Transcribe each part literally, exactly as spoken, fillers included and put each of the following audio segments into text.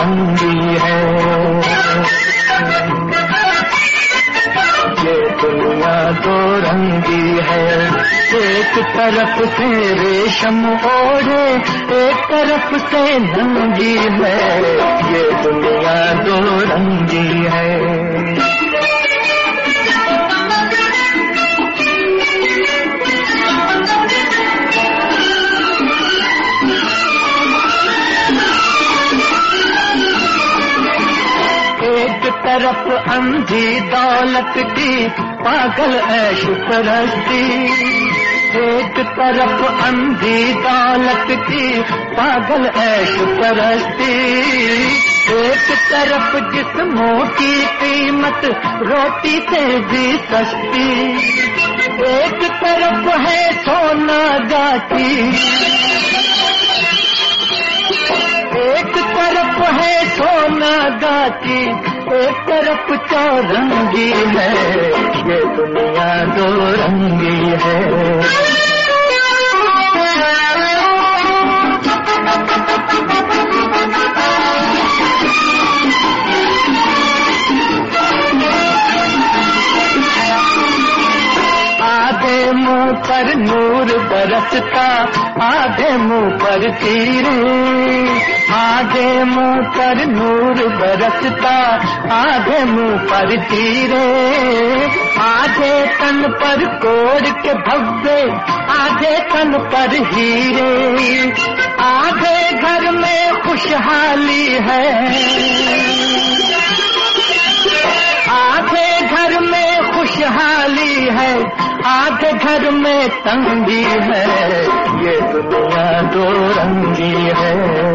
रंगी है। ये दुनिया दो रंगी है, एक तरफ से रेशम ओढ़े, एक तरफ से नंगी है। ये दुनिया दो रंगी है। एक तरफ अंधी दौलत की पागल ऐश परस्ती, एक तरफ अंधी दौलत की पागल ऐश परस्ती, एक तरफ जिस्मों की कीमत रोटी से भी सस्ती, एक तरफ है सोना गाती, एक तरफ है सोना गाती, एक तरफ चौरंगी है। ये दुनिया दो रंगी है। आधे मुंह पर नूर बरसता, आधे मुंह पर तीरे, आधे मुंह पर नूर बरसता, आधे मुंह पर तीरे, आधे तन पर कोड़ के धब्बे, आधे तन पर हीरे, आधे घर में खुशहाली है, आधे घर में खुशहाली है, आधे घर में तंगी है। ये दुनिया दो रंगी है।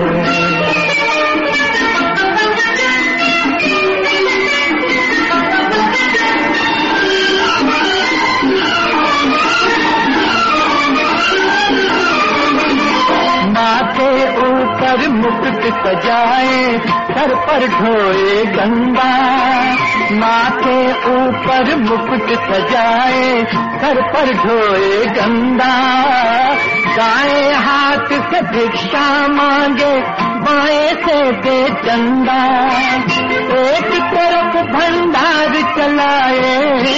माथे ऊपर मुकुट सजाए, सर पर ढोए गंगा, माथे ऊपर मुकुट सजाए, सर पर ढोए गंगा, दाएं हाथ से भिक्षा मांगे, बाएं से दे चंदा, एक तरफ भंडार चलाए,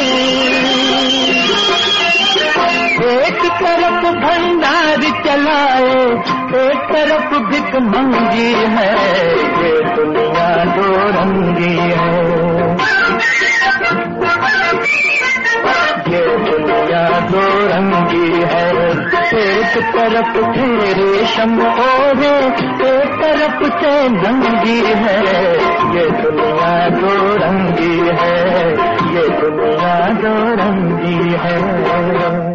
एक तरफ भंडार चलाए, एक तरफ भिख मंगी है। ये दुनिया दो रंगी है। ये दुनिया दो रंगी है। एक तरफ से रेशम ओढ़े, एक तरफ से नंगी है। ये दुनिया दो रंगी है। ये दुनिया दो रंगी है।